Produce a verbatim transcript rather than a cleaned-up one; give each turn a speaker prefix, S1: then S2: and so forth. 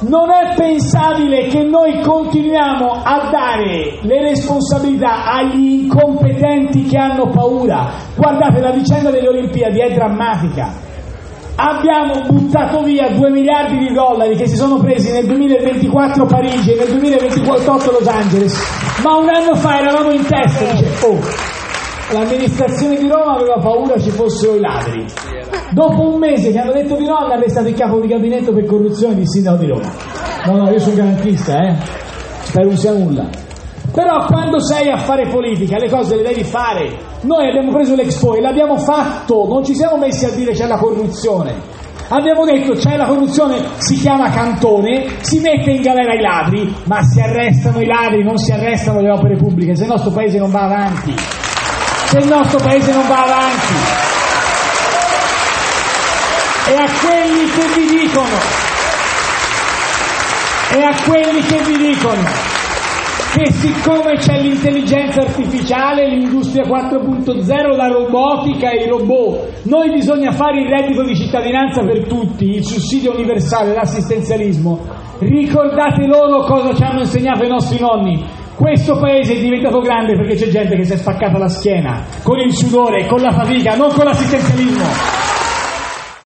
S1: Non è pensabile che noi continuiamo a dare le responsabilità agli incompetenti che hanno paura. Guardate, la vicenda delle Olimpiadi è drammatica. Abbiamo buttato via due miliardi di dollari che si sono presi nel duemilaventiquattro Parigi e nel duemilaventotto Los Angeles, ma un anno fa eravamo in testa. Dice, oh, l'amministrazione di Roma aveva paura ci fossero i ladri. Dopo un mese che hanno detto di no, hanno arrestato il capo di gabinetto per corruzione del sindaco di Roma. No, no, io sono garantista, eh. Spero non sia nulla. Però quando sei a fare politica le cose le devi fare. Noi abbiamo preso l'Expo e l'abbiamo fatto, non ci siamo messi a dire c'è la corruzione. Abbiamo detto c'è la corruzione, si chiama Cantone, si mette in galera i ladri, ma si arrestano i ladri, non si arrestano le opere pubbliche, se il nostro paese non va avanti. Se il nostro paese non va avanti. E a quelli che vi dicono, e a quelli che vi dicono che siccome c'è l'intelligenza artificiale, l'industria quattro punto zero, la robotica e i robot, noi bisogna fare il reddito di cittadinanza per tutti, il sussidio universale, l'assistenzialismo, ricordate loro cosa ci hanno insegnato i nostri nonni. Questo paese è diventato grande perché c'è gente che si è spaccata la schiena, con il sudore, con la fatica, non con l'assistenzialismo.